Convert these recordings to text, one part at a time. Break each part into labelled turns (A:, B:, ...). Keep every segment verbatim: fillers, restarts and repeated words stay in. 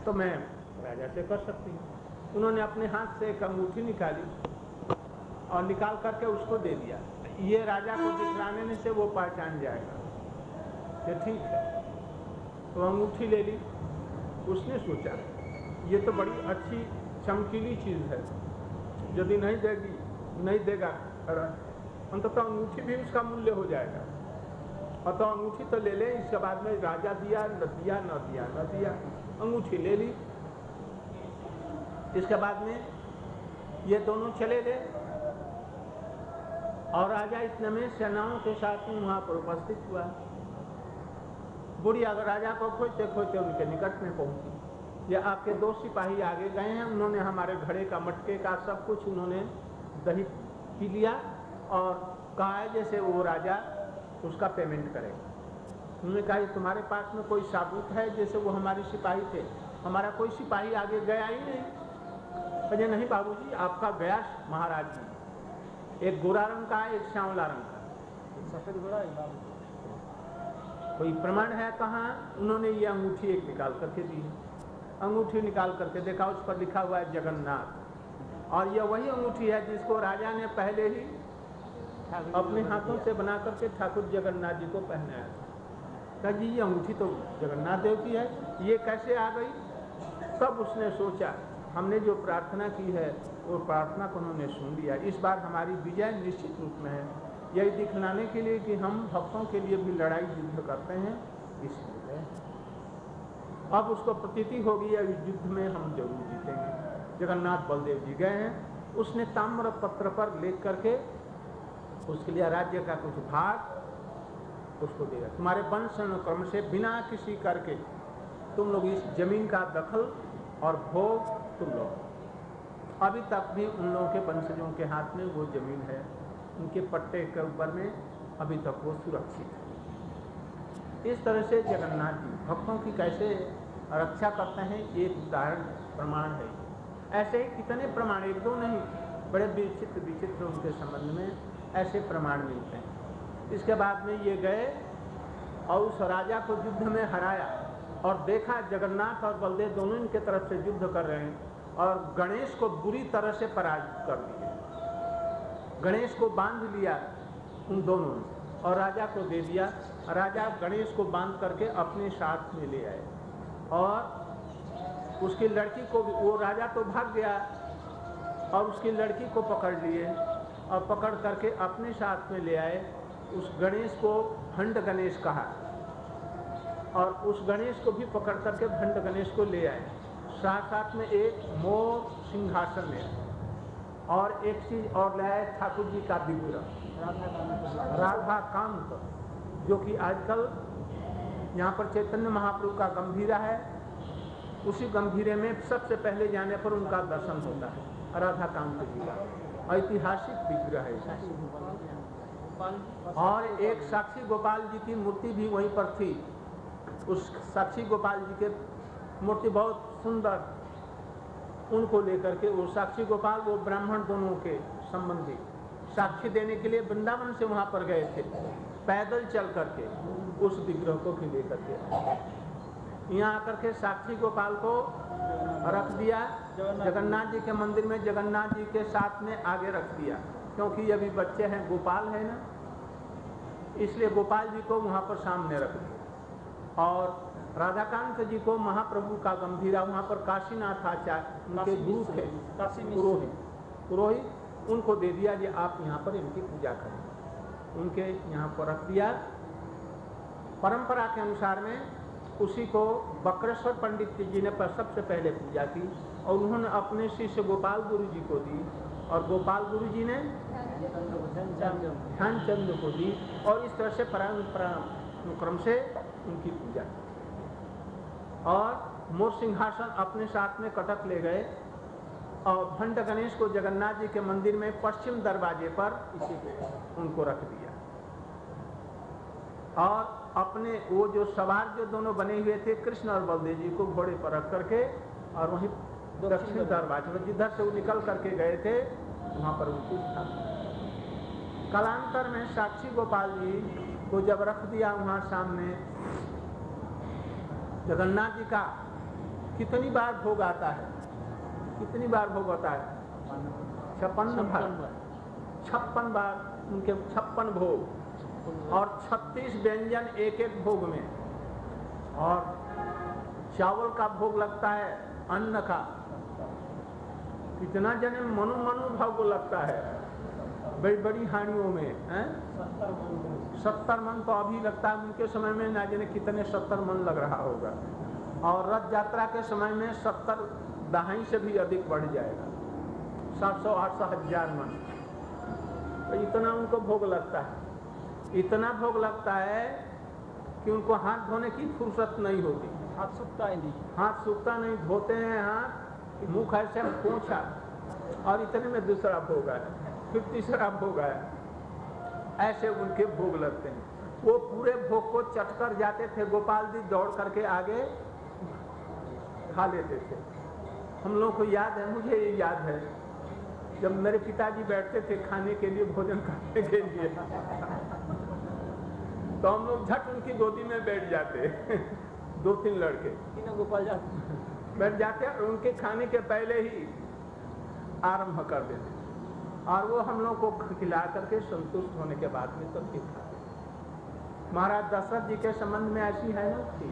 A: तो मैं राजा से कर सकती हूँ। उन्होंने अपने हाथ से एक अंगूठी निकाली और निकाल करके उसको दे दिया। ये राजा को दिखलाने से वो पहचान जाएगा कि ठीक है। तो अंगूठी ले ली। उसने सोचा ये तो बड़ी अच्छी चमकीली चीज़ है, यदि नहीं देगी नहीं देगा अंततः तो अंगूठी भी उसका मूल्य हो जाएगा। और तो अंगूठी तो ले ले। इसके बाद में राजा दिया न दिया न दिया न दिया अंगूठी ले ली। इसके बाद में ये दोनों चले गए और राजा इतने में सेनाओं के साथ में वहाँ पर उपस्थित हुआ। बुढ़िया राजा को खोजते खोजते उनके निकट में पहुंची। ये आपके दो सिपाही आगे गए हैं, उन्होंने हमारे घड़े का मटके का सब कुछ उन्होंने दही पी लिया और कहा है जैसे वो राजा उसका पेमेंट करेगा। उन्होंने कहा तुम्हारे पास में कोई साबुत है जैसे वो हमारे सिपाही थे? हमारा कोई सिपाही आगे गया ही नहीं। अजय नहीं बाबूजी, आपका गया महाराज जी, एक गोरा रंग का एक श्यामला रंग का,
B: सफेद घोड़ा है।
A: कोई प्रमाण है कहाँ? उन्होंने ये अंगूठी एक निकाल करके दी है। अंगूठी निकाल करके देखा, उस पर लिखा हुआ है जगन्नाथ। और यह वही अंगूठी है जिसको राजा ने पहले ही अपने हाथों से बना करके ठाकुर जगन्नाथ जी को पहनाया था। कहा जी ये अंगूठी तो जगन्नाथ देव की है, ये कैसे आ गई? तब उसने सोचा हमने जो प्रार्थना की है वो प्रार्थना को उन्होंने सुन लिया। इस बार हमारी विजय निश्चित रूप में है। यही दिखलाने के लिए कि हम भक्तों के लिए भी लड़ाई युद्ध करते हैं, इसलिए अब उसको प्रतीति होगी या इस युद्ध में हम जरूर जीतेंगे। जगन्नाथ बलदेव जी गए हैं। उसने ताम्र पत्र पर लिख करके उसके लिए राज्य का कुछ भाग उसको देगा। तुम्हारे वंश क्रम से बिना किसी करके तुम लोग इस जमीन का दखल और भोग तुम लोग। अभी तक भी उन लोगों के वंशजों के हाथ में वो जमीन है, उनके पट्टे के ऊपर में अभी तक वो सुरक्षित है। इस तरह से जगन्नाथ जी भक्तों की कैसे रक्षा करते हैं एक उदाहरण प्रमाण है। ऐसे ही कितने प्रमाण, एक दो नहीं, बड़े विचित्र विचित्र उनके संबंध में ऐसे प्रमाण मिलते हैं। इसके बाद में ये गए और उस राजा को युद्ध में हराया और देखा जगन्नाथ और बलदेव दोनों इनके तरफ से युद्ध कर रहे हैं और गणेश को बुरी तरह से पराजित कर दिया। गणेश को बांध लिया उन दोनों ने और राजा को दे दिया। राजा गणेश को बांध करके अपने साथ में ले आए और उसकी लड़की को, वो राजा तो भाग गया और उसकी लड़की को पकड़ लिए और पकड़ करके अपने साथ में ले आए। उस गणेश को भंड गणेश कहा और उस गणेश को भी पकड़ करके भंड गणेश को ले आए। साथ साथ में एक मोर सिंहासन में और एक चीज और लाए, ठाकुर जी का विग्रह राधा कांत, जो कि आजकल यहाँ पर चैतन्य महाप्रभु का गंभीरा है, उसी गंभीरे में सबसे पहले जाने पर उनका दर्शन होता है। राधा कांत जी का ऐतिहासिक विग्रह है। और एक साक्षी गोपाल जी की मूर्ति भी वहीं पर थी। उस साक्षी गोपाल जी के मूर्ति बहुत सुंदर, उनको लेकर के वो साक्षी गोपाल वो ब्राह्मण दोनों के संबंधी साक्षी देने के लिए वृंदावन से वहाँ पर गए थे, पैदल चल करके उस विग्रह को भी लेकर के यहाँ आकर के साक्षी गोपाल को रख दिया जगन्नाथ जी के मंदिर में। जगन्नाथ जी के साथ में आगे रख दिया क्योंकि अभी बच्चे हैं, गोपाल है ना, इसलिए गोपाल जी को वहाँ पर सामने रख दिया। और राधाकांत जी को महाप्रभु का गंभीरा, वहाँ पर काशीनाथ आचार्य उनके गुरु थे, पुरोहित पुरोहित उनको दे दिया कि आप यहाँ पर इनकी पूजा करें। उनके यहाँ पर रख दिया। परंपरा के अनुसार में उसी को बक्रेश्वर पंडित जी ने पर सबसे पहले पूजा की और उन्होंने अपने शिष्य गोपाल गुरु जी को दी और गोपाल गुरु जी ने ध्यानचंद को दी और इस तरह से परंपरानुक्रम से उनकी पूजा की। और मोर सिंहासन अपने साथ में कटक ले गए और भंड गणेश को जगन्नाथ जी के मंदिर में पश्चिम दरवाजे पर इसी को उनको रख दिया। और अपने वो जो सवार जो दोनों बने हुए थे कृष्ण और बलदेव जी को घोड़े पर रख करके और वहीं दक्षिण दरवाजे पर जिधर से वो निकल करके गए थे वहां पर उनको स्थापित। कालांतर में साक्षी गोपाल जी को जब रख दिया वहां सामने जगन्नाथ जी का कितनी बार भोग आता है? कितनी बार भोग होता है? छप्पन बार। छप्पन बार उनके छप्पन भोग और छत्तीस व्यंजन एक एक भोग में। और चावल का भोग लगता है, अन्न का कितना जने मनु मनु भोग लगता है बड़ी बड़ी हानियों में है? सत्तर मन तो अभी लगता है, उनके समय में ना जाने कितने सत्तर मन लग रहा होगा। और रथ यात्रा के समय में सत्तर दहाई से भी अधिक बढ़ जाएगा, सात सौ आठ सौ हजार मन। तो इतना उनको भोग लगता है, इतना भोग लगता है कि उनको हाथ धोने की फुर्सत नहीं होती।
B: हाथ सूखता ही नहीं,
A: हाथ सूखता नहीं, धोते हैं हाथ, मुँह ऐसे पोंछा, और इतने में दूसरा भोग आया, फिर तीसरा भोग आया। ऐसे उनके भोग लगते हैं। वो पूरे भोग को चटकर जाते थे, गोपाल जी दौड़ करके आगे खा लेते थे। हम लोग को याद है, मुझे ये याद है, जब मेरे पिताजी बैठते थे खाने के लिए, भोजन करने के लिए, तो हम लोग झट उनकी गोदी में बैठ जाते दो तीन लड़के
B: गोपाल जाते
A: बैठ जाते और उनके खाने के पहले ही आरंभ कर देते, और वो हम लोग को खिला करके संतुष्ट होने के बाद में सब ठीक खाते। महाराज दशरथ जी के संबंध में ऐसी है ना कि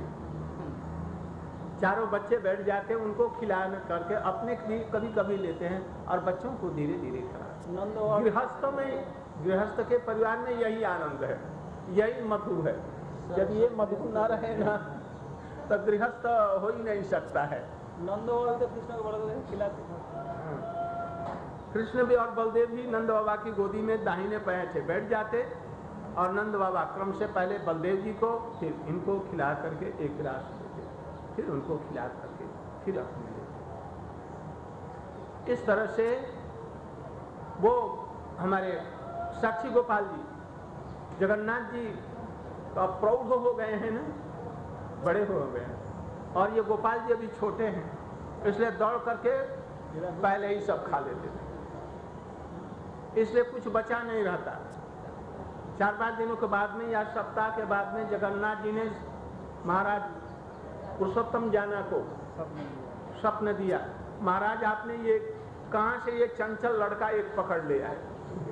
A: चारों बच्चे बैठ जाते, उनको खिला करके अपने भी कभी कभी लेते हैं और बच्चों को धीरे धीरे खिलाते। गृहस्थों में, गृहस्थ के परिवार में यही आनंद है, यही मधु है। जब ये मधु न रहे ना तो गृहस्थ हो ही नहीं सकता है।
B: नंद बाबा तो कृष्ण को बलदेव खिलाते,
A: कृष्ण भी और बलदेव भी नंद बाबा की गोदी में दाहिने पैर से बैठ जाते, और नंद बाबा क्रम से पहले बलदेव जी को, फिर इनको खिला करके एक गिलास देते, फिर उनको खिला करके फिर अपने लेते। इस तरह से वो हमारे साक्षी गोपाल जी, जगन्नाथ जी तो अब प्रौढ़ हो गए हैं ना, बड़े हो गए हैं, और ये गोपाल जी अभी छोटे हैं, इसलिए दौड़ करके पहले ही सब खा लेते थे, इसलिए कुछ बचा नहीं रहता। चार पांच दिनों के बाद में या सप्ताह के बाद में जगन्नाथ जी ने महाराज पुरुषोत्तम जाना को स्वप्न दिया, महाराज आपने ये कहां से ये चंचल लड़का एक पकड़ लिया है,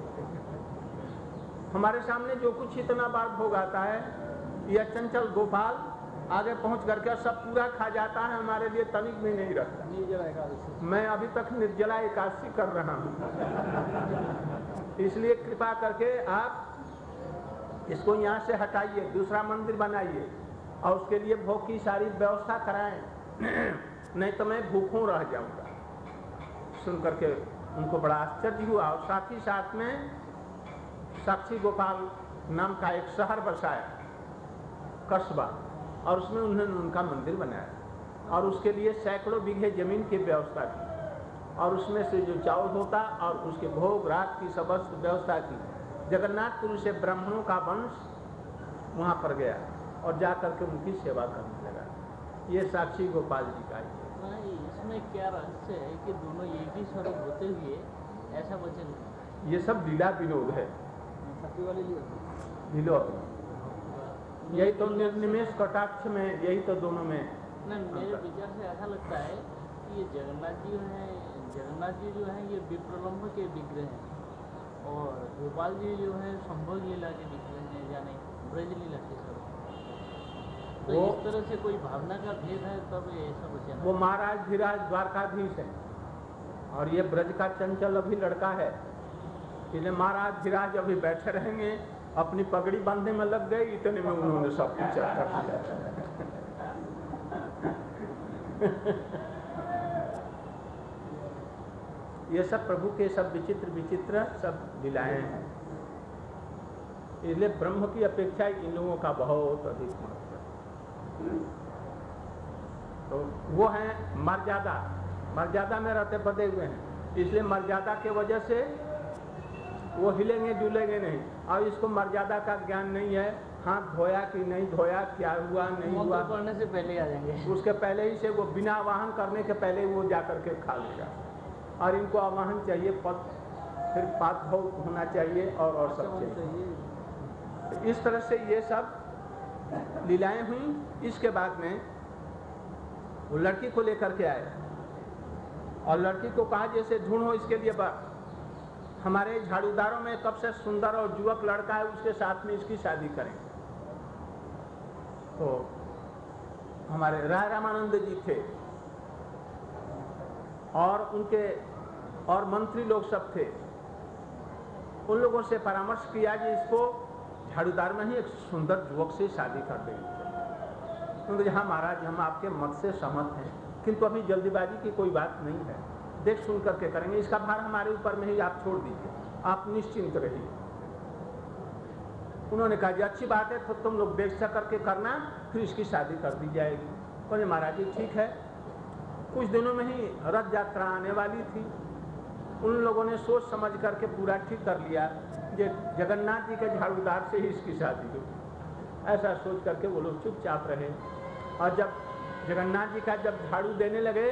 A: हमारे सामने जो कुछ इतना बार भोग आता है, यह चंचल गोपाल आगे पहुंच करके सब पूरा खा जाता है, हमारे लिए तनिक भी नहीं रखता।
B: निर्जला एकादशी,
A: मैं अभी तक निर्जला एकादशी कर रहा हूं, इसलिए कृपा करके आप इसको यहाँ से हटाइए, दूसरा मंदिर बनाइए और उसके लिए भोग की सारी व्यवस्था कराएं, नहीं तो मैं भूखों रह जाऊंगा। सुन करके उनको बड़ा आश्चर्य हुआ, और साथ ही साथ में साक्षी गोपाल नाम का एक शहर बसाया, कस्बा, और उसमें उन्होंने उनका मंदिर बनाया, और उसके लिए सैकड़ों बीघे जमीन की व्यवस्था की, और उसमें से जो चावल होता और उसके भोग रात की समस्त व्यवस्था की। जगन्नाथपुरी से ब्राह्मणों का वंश वहाँ पर गया और जा करके उनकी सेवा करने लगा। ये साक्षी गोपाल जी का ही।
B: इसमें क्या रहस्य है कि दोनों एक ही स्वरूप होते हुए ऐसा वचन?
A: ये सब लीला विनोद है, विनोद, यही तो निर्निमेष कटाक्ष में, यही तो दोनों में।
B: नहीं, मेरे विचार से ऐसा लगता है कि ये जगन्नाथ जी है, जगन्नाथ जी जो है ये विप्रलम्ब के विग्रह हैं, और गोपाल जी जो है संभोग लीला के विग्रह हैं, यानी ब्रज लीला के स्वरूप। तो इस तरह से कोई भावना का भेद है तब ऐसा वचन।
A: वो महाराज धीराज द्वारकाधीश है, और ये ब्रज का चंचल अभी लड़का है, इसलिए महाराज धीराज अभी बैठे रहेंगे, अपनी पगड़ी बांधने में लग गए, इतने में उन्होंने सब कुछ कर दिया। ये सब प्रभु के सब विचित्र विचित्र सब लीलाएं हैं, इसलिए ब्रह्म की अपेक्षा इन लोगों का बहुत अधिक महत्व है। तो वो है मर्यादा, मर्यादा में रहते बंधे हुए हैं, इसलिए मर्यादा के वजह से वो हिलेंगे डुलेंगे नहीं, और इसको मर्यादा का ज्ञान नहीं है, हाथ धोया कि नहीं धोया, क्या हुआ नहीं हुआ,
B: करने से पहले आ जाएंगे,
A: उसके पहले ही से वो बिना आवाहन करने के पहले वो जा करके खा लेगा। और इनको आवाहन चाहिए, पद, फिर पात भोग होना चाहिए, और और सब चाहिए। इस तरह से ये सब लीलाएं हुई। इसके बाद में वो लड़की को लेकर के आए और लड़की को कहा जैसे ढूंढो इसके लिए बात, हमारे झाड़ूदारों में कब से सुंदर और युवक लड़का है उसके साथ में इसकी शादी करें। तो हमारे राय रामानंद जी थे और उनके और मंत्री लोग सब थे, उन लोगों से परामर्श किया कि इसको झाड़ूदार में ही एक सुंदर युवक से शादी कर देंगे। क्योंकि हाँ महाराज हम आपके मत से सहमत हैं, किंतु अभी जल्दीबाजी की कोई बात नहीं है, देख सुन करके करेंगे, इसका भार हमारे ऊपर में ही आप छोड़ दीजिए, आप निश्चिंत रहिए। उन्होंने कहा जी अच्छी बात है, तो तुम लोग देख सा करके करना, फिर इसकी शादी कर दी जाएगी। बोले महाराज जी ठीक है। कुछ दिनों में ही रथ यात्रा आने वाली थी, उन लोगों ने सोच समझ करके पूरा ठीक कर लिया कि जगन्नाथ जी के झाड़ूदार से ही इसकी शादी हो। ऐसा सोच करके वो लोग चुपचाप रहे और जब जगन्नाथ जी का जब झाड़ू देने लगे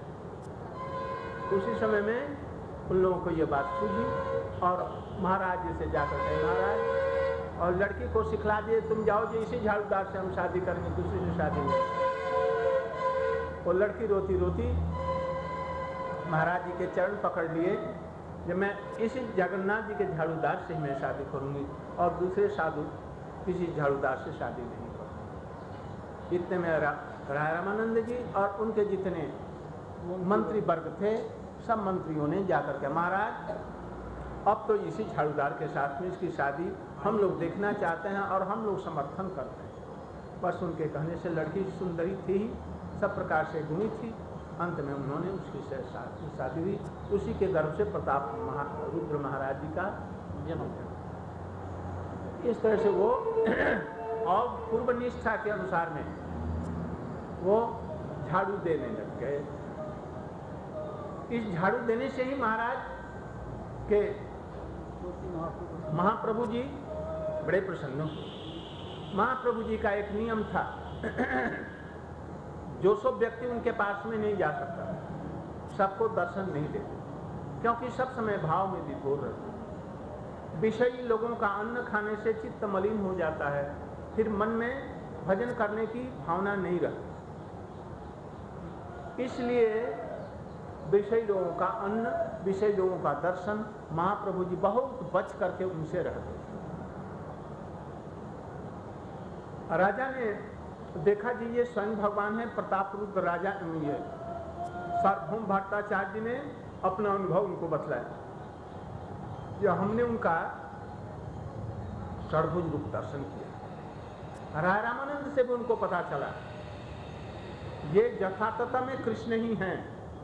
A: उसी समय में उन लोगों को ये बात सूझी और महाराज जी से जाकर कहे महाराज, और लड़की को सिखला दिए तुम जाओ जी इसी झाड़ूदार से हम शादी करेंगे, दूसरी से शादी नहीं। वो लड़की रोती रोती महाराज जी के चरण पकड़ लिए, जब मैं इसी जगन्नाथ जी के झाड़ूदार से ही मैं शादी करूंगी और दूसरे साधु किसी झाड़ूदार से शादी नहीं करूंगी। इतने में राय रामानंद जी और उनके जितने मंत्री वर्ग थे सब मंत्रियों ने जाकर के महाराज अब तो इसी झाड़ूदार के साथ में इसकी शादी हम लोग देखना चाहते हैं और हम लोग समर्थन करते हैं। बस उनके कहने से लड़की सुंदरी थी, सब प्रकार से गुणी थी, अंत में उन्होंने उसकी शादी हुई। उसी के गर्भ से प्रताप महा रुद्र महाराज जी का जन्म हुआ। इस तरह से वो और पूर्व निष्ठा के अनुसार में वो झाड़ू देने लग गए। इस झाड़ू देने से ही महाराज के महाप्रभु जी बड़े प्रसन्न हुए। महाप्रभु जी का एक नियम था जो सब व्यक्ति उनके पास में नहीं जा सकता, सबको दर्शन नहीं देते, क्योंकि सब समय भाव में विभोर रहते। विषयी लोगों का अन्न खाने से चित्त मलिन हो जाता है, फिर मन में भजन करने की भावना नहीं रहती। इसलिए विषयी लोगों का अन्न, विषयी लोगों का दर्शन महाप्रभु जी बहुत बच करके उनसे रहते। राजा ने देखा जी ये स्वयं भगवान है, प्रताप रुद्र राजा ये सार्वभौम भट्टाचार्य जी ने अपना अनुभव उनको बतलाया। जो हमने उनका षडभुज रूप दर्शन किया, राय रामानंद से भी उनको पता चला ये यथातथा में कृष्ण ही हैं,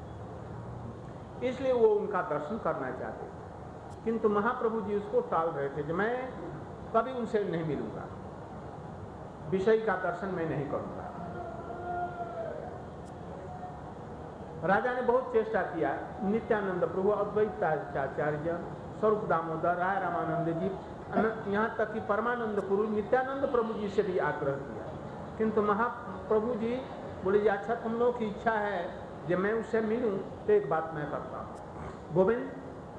A: इसलिए वो उनका दर्शन करना चाहते, किंतु महाप्रभु जी उसको टाल रहे थे कि मैं कभी उनसे नहीं मिलूंगा, विषय का दर्शन मैं नहीं करूंगा। राजा ने बहुत चेष्टा किया, नित्यानंद प्रभु, अद्वैताचार्य, स्वरूप दामोदर, राय रामानंद जी, यहाँ तक कि परमानंद पुरुष नित्यानंद प्रभु जी से भी आग्रह किया, किंतु महाप्रभु जी बोले जी अच्छा तुम लोग की इच्छा है जब मैं उससे मिलूं तो एक बात मैं करता हूँ, गोविंद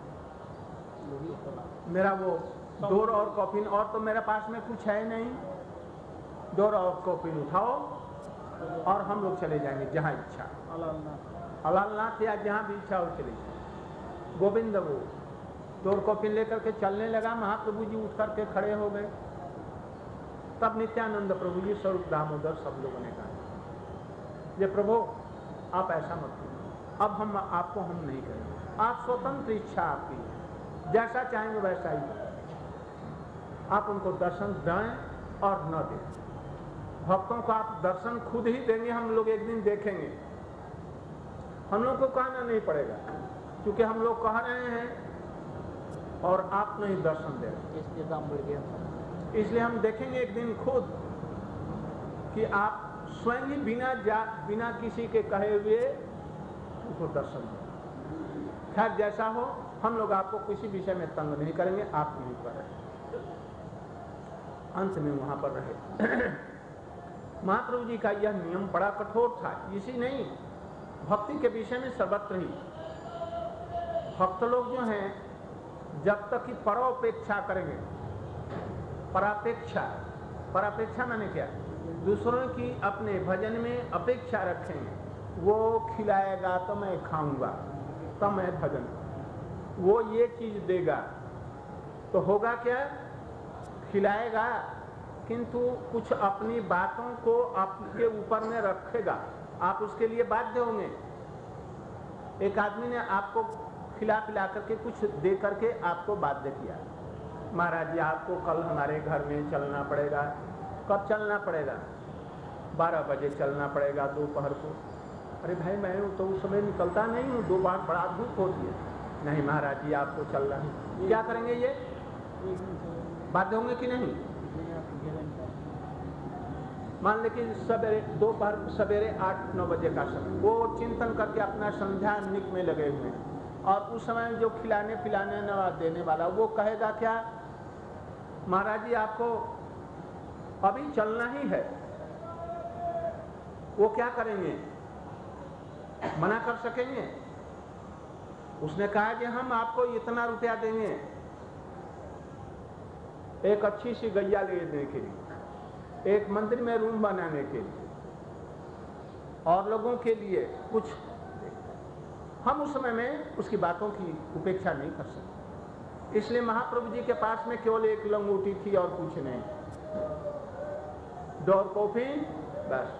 A: मेरा वो डोर और कॉफिन, और तो मेरे पास में कुछ है नहीं, डोर और कॉफिन उठाओ और हम लोग चले जाएंगे जहाँ इच्छा, अलालनाथ या जहाँ भी इच्छा हो चले जाए। गोविंद वो डोर कॉफिन लेकर के चलने लगा, महाप्रभु जी उठ करके खड़े हो गए। तब नित्यानंद प्रभु जी, स्वरूप दामोदर, सब लोगों ने कहा ये प्रभु आप ऐसा मत करिए, अब हम आपको हम नहीं करेंगे, आप स्वतंत्र इच्छा आपकी है, जैसा चाहेंगे वैसा ही आप उनको दर्शन दें और न दें। भक्तों को आप दर्शन खुद ही देंगे, हम लोग एक दिन देखेंगे, हम लोग को कहना नहीं पड़ेगा, क्योंकि हम लोग कह रहे हैं और आप नहीं दर्शन दे रहे,
B: इसलिए काम बढ़ गया।
A: इसलिए हम देखेंगे एक दिन खुद कि आप स्वयं ही बिना जा बिना किसी के कहे हुए उनको दर्शन दें। खैर जैसा हो, हम लोग आपको किसी विषय में तंग नहीं करेंगे, आप नहीं कर रहे। अंत में वहां पर रहे। महाप्रभु जी का यह नियम बड़ा कठोर था, इसी नहीं भक्ति के विषय में सर्वत्र ही भक्त लोग जो हैं जब तक कि परोपेक्षा करेंगे, परापेक्षा, परापेक्षा माने क्या, दूसरों की अपने भजन में अपेक्षा रखेंगे, वो खिलाएगा तो मैं खाऊंगा, तब मैं भजन, वो ये चीज देगा तो होगा क्या, खिलाएगा किंतु कुछ अपनी बातों को आपके ऊपर में रखेगा, आप उसके लिए बाध्य होंगे। एक आदमी ने आपको खिला पिला करके कुछ दे करके आपको बाध्य किया, महाराज जी आपको कल हमारे घर में चलना पड़ेगा। कब चलना पड़ेगा? बारह बजे चलना पड़ेगा दोपहर को। अरे भाई मैं तो उस समय निकलता नहीं हूँ, दोपहर बड़ा धूप होती है। नहीं महाराज जी आपको चलना है। क्या करेंगे? ये बाध्य होंगे कि नहीं? मान ले कि सवेरे दोपहर सवेरे आठ नौ बजे का समय, वो चिंतन करके अपना संध्या निक में लगे हुए हैं, और उस समय जो खिलाने पिलाने देने वाला वो कहेगा क्या, महाराज जी आपको अभी चलना ही है। वो क्या करेंगे? मना कर सकेंगे? उसने कहा कि हम आपको इतना रुपया देंगे एक अच्छी सी गैया लेने के लिए, एक मंदिर में रूम बनाने के लिए, और लोगों के लिए कुछ। हम उस समय में उसकी बातों की उपेक्षा नहीं कर सकते। इसलिए महाप्रभु जी के पास में केवल एक लंगोटी थी और कुछ नहीं, दो कॉफी बस।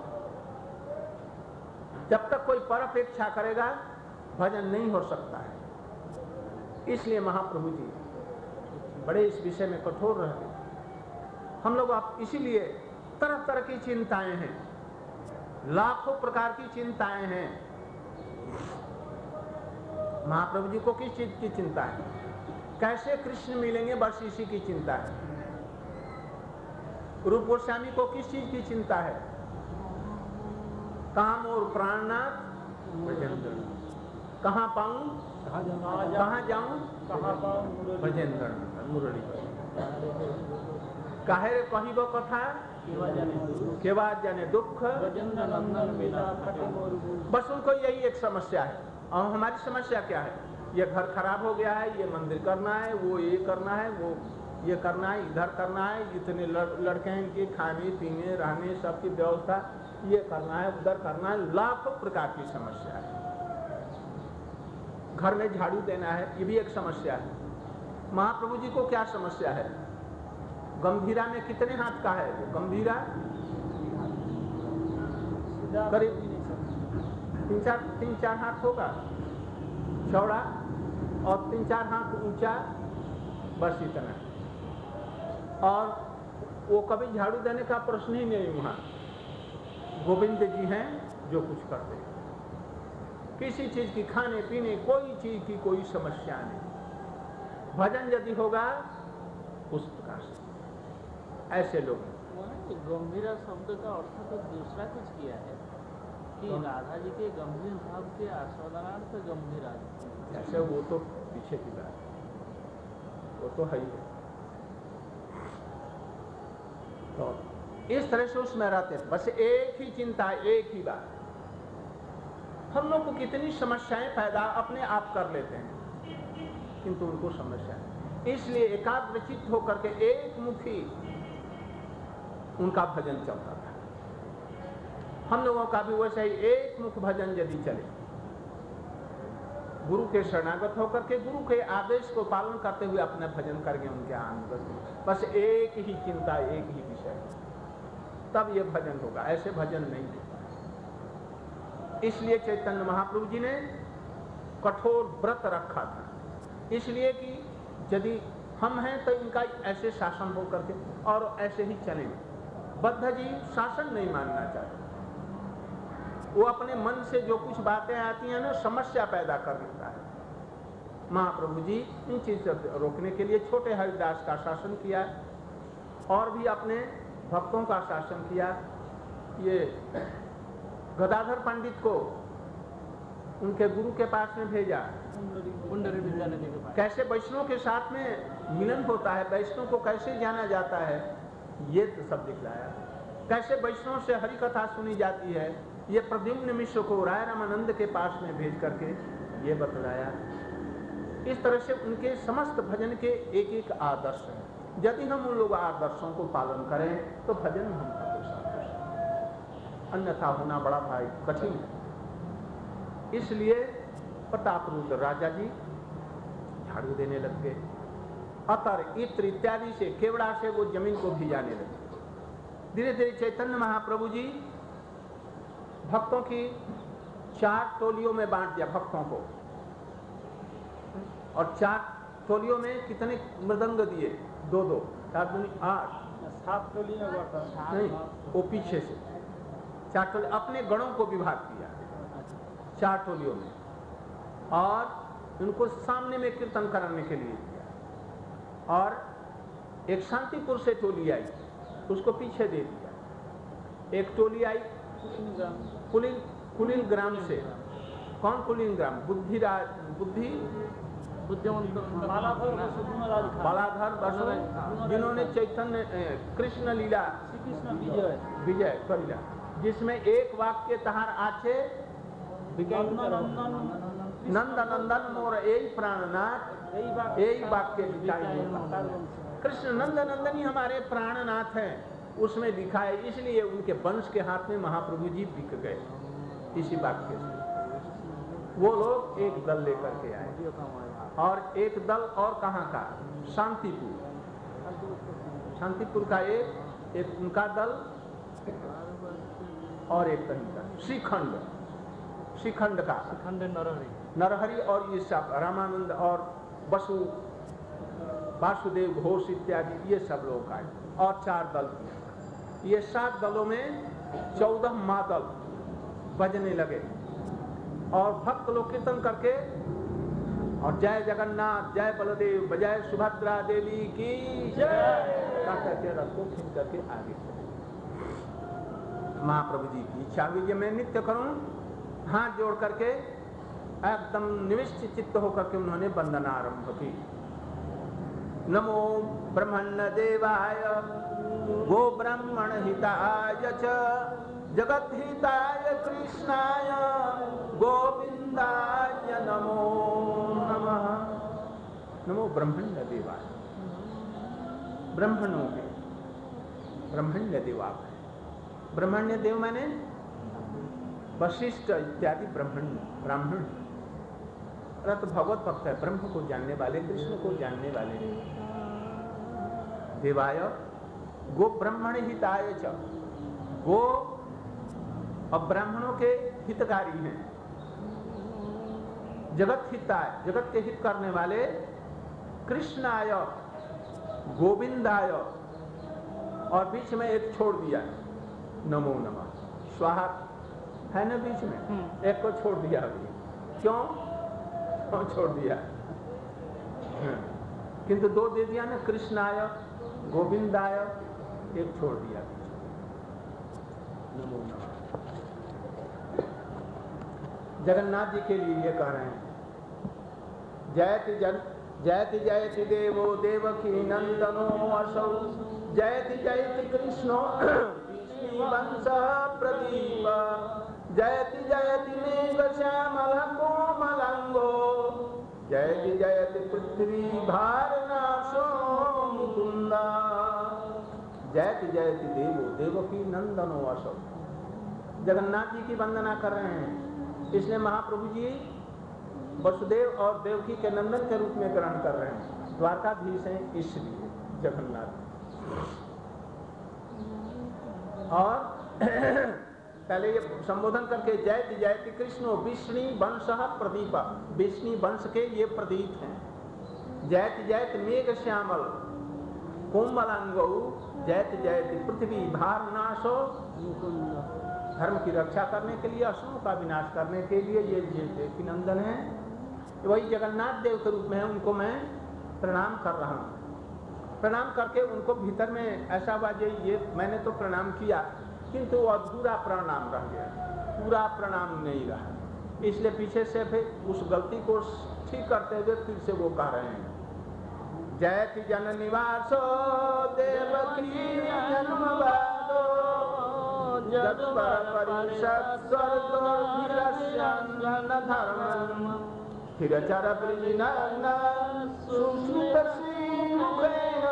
A: जब तक कोई पर अपेक्षा करेगा भजन नहीं हो सकता है। इसलिए महाप्रभु जी बड़े इस विषय में कठोर रहे। हम लोग आप इसीलिए तरह तरह की चिंताएं हैं, लाखों प्रकार की चिंताएं हैं। महाप्रभु जी को किस चीज की चिंता है? कैसे कृष्ण मिलेंगे, बस इसी की चिंता है। रूप गोस्वामी को किस चीज की चिंता है? काम और प्राणनाथ भजन करना। कहाँ पाऊं, कहाँ जाऊं, कहाँ पाऊं भजन करना, मुरली। काहे रे कहिबो कथा केवा जाने दुख, बस उनको यही एक समस्या है। और हमारी समस्या क्या है? ये घर खराब हो गया है, ये मंदिर करना है, वो ये करना है, वो ये करना है, इधर करना है, इतने लड़के हैं कि खाने पीने रहने सबकी व्यवस्था, ये करना है, उधर करना है, लाखों प्रकार की समस्या है। घर में झाड़ू देना है, ये भी एक समस्या है। महाप्रभु जी को क्या समस्या है? गंभीरा में कितने हाथ का है? वो गंभीरा करीब तीन चार तीन चार हाथ होगा चौड़ा, और तीन चार हाथ ऊंचा, बस इतना। और वो कभी झाड़ू देने का प्रश्न ही नहीं। वहां गोविंद जी हैं जो कुछ करते हैं, किसी चीज की खाने पीने कोई चीज की कोई समस्या नहीं। भजन यदि होगा उस प्रकार से ऐसे लोग।
B: गंभीरा शब्द का अर्थ तो दूसरा कुछ किया है कि राधा जी के गंभीर भाव के आस्वादनार्थ गंभीरा,
A: ऐसे वो तो पीछे की बात, वो तो है ही। तो इस तरह से उसमें रहते हैं, बस एक ही चिंता, एक ही बात। हम लोग को कितनी समस्याएं पैदा अपने आप कर लेते हैं, किंतु उनको समस्या है। इसलिए एकाग्रचित्त होकर के एक मुखी उनका भजन चलता था। हम लोगों का भी वैसे ही एक मुख भजन यदि चले, गुरु के शरणागत होकर के गुरु के आदेश को पालन करते हुए अपना भजन करके उनके आनंद, बस एक ही चिंता, एक ही विषय, तब ये भजन होगा। ऐसे भजन नहीं होगा। इसलिए चैतन्य महाप्रभु जी ने कठोर व्रत रखा था, इसलिए कि यदि हम हैं तो इनका ऐसे शासन हो करके और ऐसे ही चलेंगे। बद्ध जी शासन नहीं मानना चाहते, वो अपने मन से जो कुछ बातें आती हैं ना, समस्या पैदा कर देता है। महाप्रभु जी इन चीज से रोकने के लिए छोटे हरिदास का शासन किया, और भी अपने भक्तों का शासन किया। ये गदाधर पंडित को उनके गुरु के पास में भेजा,
B: पुंडरी विद्यानंद के पास।
A: कैसे वैष्णव के साथ में मिलन होता है, वैष्णव को कैसे जाना जाता है, ये तो सब दिखलाया। कैसे वैष्णव से हरि कथा सुनी जाती है, ये प्रद्युम्न मिश्र को राय रामानंद के पास में भेज करके ये बतलाया। इस तरह से उनके समस्त भजन के एक एक आदर्श हैं। यदि हम उन लोग आदर्शों को पालन करें तो भजन हम कर सकते हैं, अन्यथा होना बड़ा भाई कठिन है। इसलिए प्रतापरुद्र राजा जी झाड़ू देने लग गए। अतर, इत्र इत्यादि से, केवड़ा से वो जमीन को भिजाने लगे। धीरे धीरे चैतन्य महाप्रभु जी भक्तों की चार टोलियों में बांट दिया भक्तों को, और चार टोलियों में कितने मृदंग दिए? दो दो, चार दूनी आठ,
C: सात टोली में बांटा
A: नहीं, वो पीछे से चार टोली अपने गणों को विभाग किया चार टोलियों में, और उनको सामने में कीर्तन कराने के लिए दिया। और एक शांतिपुर से टोली आई, उसको पीछे दे दिया। एक टोली आई कुलीन कुलीन ग्राम से। कौन कुलीन ग्राम? बुद्धिराज, बुद्धि बालाधर बसु, जिन्होंने चैतन्य कृष्ण लीला
C: विजय
A: विजय करीला, जिसमें एक वाक्य तहार आछे नंद नंदन मोर यही प्राणनाथ, यही वाक्य कृष्ण नंद नंदन ही हमारे प्राणनाथ हैं, उसमें लिखा है। इसलिए उनके वंश के हाथ में महाप्रभु जी बिक गए इसी वाक्य से। वो लोग एक दल लेकर के आए, और एक दल और कहाँ का? शांतिपुर, शांतिपुर का एक एक उनका दल, और एक कहीं का श्रीखंड, श्रीखंड का
B: श्रीखंड नरहरि
A: नरहरि और ये सब रामानंद और बसु वासुदेव घोष इत्यादि, ये सब लोग आए, और चार दल किए। ये सात दलों में चौदह मादल बजने लगे, और भक्त लोग कीर्तन करके, और जय जगन्नाथ, जय बलदेव, जय सुभद्रा देवी की जय करके रथ को खींच करके आगे चले। महाप्रभु जी की इच्छा हुई कि मैं नित्य करूं, हाथ जोड़ करके एकदम निविष्ट चित्त होकर के उन्होंने वंदना आरंभ की। नमो ब्रह्मण्य देवाय गो ब्राह्मण हिताय च जगत हिताय कृष्णाय गोविंदाय नमो नमः। नमो ब्रह्मण्य देवाय, ब्राह्मणों के ब्रह्मण्य देवा, ब्रह्मण्य देव माने वशिष्ठ इत्यादि ब्राह्मण ब्राह्मण तो भगवत भक्त है, ब्रह्म को जानने वाले, कृष्ण को जानने वाले। देवाय गो ब्राह्मण हिताय च, गो और ब्राह्मणों के हितकारी हैं। जगत हिताय, जगत के हित करने वाले, कृष्णाय गोविंदाय, और बीच में एक छोड़ दिया नमो नमः स्वाहा है ना बीच में, एक को छोड़ दिया अभी। क्यों क्यों छोड़ दिया? किंतु दो दे दिया ना, कृष्णाय गोविंदाय, एक छोड़ दिया नमो नमः। जगन्नाथ जी के लिए ये कह रहे हैं, जयति जन जयति जयति देवो देवकी नंदनो असौ, जयति जयति कृष्णो वंश प्रदीप, जयति जयति मेघ श्यामल कोमलांगो, जयति जयति पृथ्वी भारनाशो मुकुंदा, जयति जयति देवो देवकी नंदनो असौ। जगन्नाथ जी की वंदना कर रहे हैं, इसलिए महाप्रभु जी वसुदेव और देवकी के नंदन के रूप में ग्रहण कर रहे हैं, द्वारकाधीश हैं इसलिए जगन्नाथ। और पहले ये संबोधन करके जयति जयति कृष्णो विष्णु वंश प्रदीप, विष्णु वंश के ये प्रदीप हैं। जयति जयति मेघ श्यामल कोमलांगो, जयति जयति पृथ्वी भारनाशो, धर्म की रक्षा करने के लिए, असुरों का विनाश करने के लिए ये देवकी नंदन है। वही जगन्नाथ देव के रूप में है, उनको मैं प्रणाम कर रहा हूँ। प्रणाम करके उनको भीतर में ऐसा हुआ, ये मैंने तो प्रणाम किया किंतु अधूरा प्रणाम रह गया, पूरा प्रणाम नहीं रहा। इसलिए पीछे से फिर उस गलती को ठीक करते हुए फिर से वो कह रहे हैं, जयति जन निवासो देवकी जन्मवादो, जगत परिषद स्वर्गोर्भिरस्यन धर्मं, स्थिरचर वृजिनग्न सुश्रुतश्रीमुखेन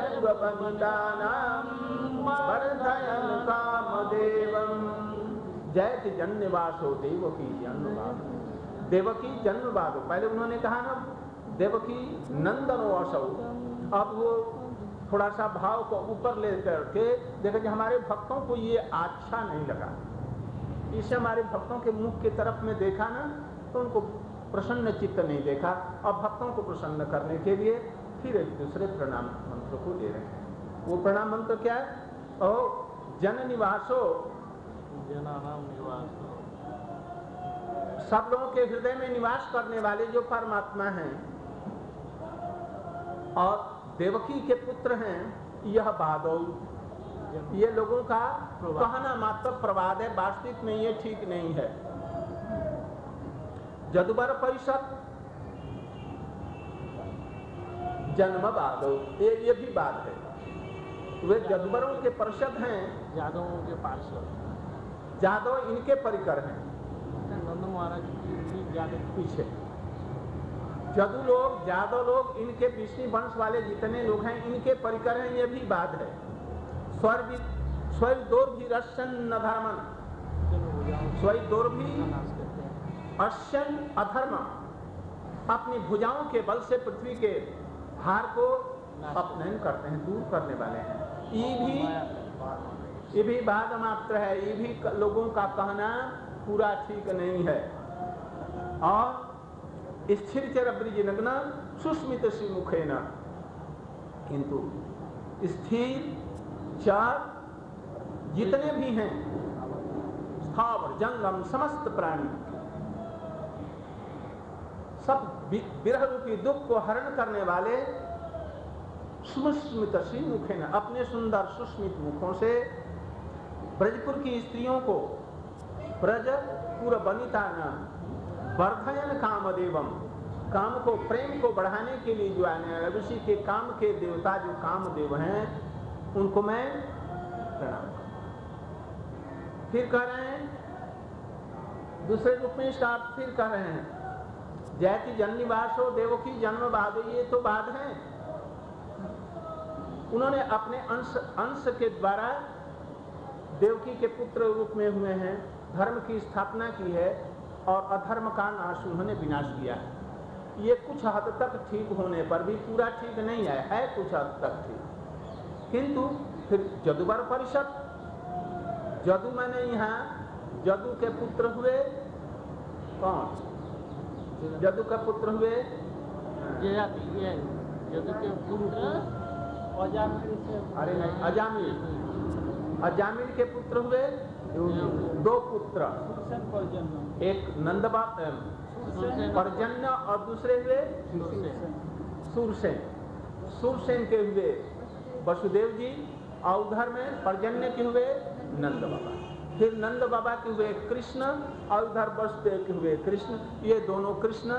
A: ब्रजपुरपतितानां वर्धयन् कामदेवं, जयति जन्निवासो देवकी जन्मवादो। देवकी जन्मवादो, पहले उन्होंने कहा ना देवकी नंदनो असौ, अब वो थोड़ा सा भाव को ऊपर ले करके देखा कि हमारे भक्तों को ये अच्छा नहीं लगा, इसे हमारे भक्तों के मुख की तरफ में देखा ना तो उनको प्रसन्न चित्त नहीं देखा। अब भक्तों को प्रसन्न करने के लिए फिर एक दूसरे प्रणाम मंत्र को दे रहे हैं। वो प्रणाम मंत्र क्या है? ओ जन निवासो,
B: जनानाम निवासो,
A: सब लोगों के हृदय में निवास करने वाले जो परमात्मा हैं और देवकी के पुत्र हैं, यह बादो, ये लोगों का कहना मात्र प्रवाद है, वास्तविक में ये ठीक नहीं है। जदुबर परिषद जन्म बादो, ये ये भी बात है। वे जदुबरों के परिषद हैं,
B: यादवों के पार्षद,
A: यादव इनके परिकर हैं।
B: नंद महाराज की यादव
A: पीछे जदू लोग, यादव लोग, इनके विष्णु वंश वाले जितने लोग हैं इनके परिकर हैं, ये भी बात है। स्वर भी स्वर दौर भी रशन न धर्मन, स्वर दौर भी अश्यन अधर्म, अपनी भुजाओं के बल से पृथ्वी के भार को अपनयन करते हैं, दूर करने वाले हैं। ये भी ये भी बात मात्र है, ये भी लोगों का कहना पूरा ठीक नहीं है। और स्थिर चर ब्रिज नग्न सुस्मित श्रीमुखे न, किंतु स्थिर चार जितने भी हैं, स्थावर जंगम समस्त प्राणी, सब विरह रूपी दुख को हरण करने वाले सुस्मित श्रीमुखे न, अपने सुंदर सुस्मित मुखों से ब्रजपुर की स्त्रियों को, ब्रजपुर बनिता न वर्धयन कामदेवम, काम को, प्रेम को बढ़ाने के लिए जो आने वाले ऋषि के काम के देवता जो कामदेव हैं, उनको मैं प्रणाम करता हूं। फिर कह रहे हैं दूसरे रूप में इसका अर्थ फिर कह रहे हैं, जयति जन्निवासो देवकी जन्म बादो, ये तो बात है। उन्होंने अपने अंश अंश के द्वारा देवकी के पुत्र रूप में हुए हैं, धर्म की स्थापना की है और अधर्म का नाश उन्होंने विनाश किया है। ये कुछ हद तक ठीक होने पर भी पूरा ठीक नहीं है, है कुछ हद तक ठीक। किंतु फिर जदुबर परिषद, जदु मैंने यहाँ जदु के पुत्र हुए कौन? जदु का पुत्र हुए
B: जदु के पुत्र अजामिल से,
A: अरे नहीं, अजामिल, अजामिल के पुत्र हुए दो पुत्र, एक नंद पर्जन्य और दूसरे हुए सूरसेन। सूरसेन के हुए वसुदेव जी और उधर में पर्जन्य के हुए नंद बाबा, फिर नंद बाबा के हुए कृष्ण और उधर वसुदेव के हुए कृष्ण, ये दोनों कृष्ण।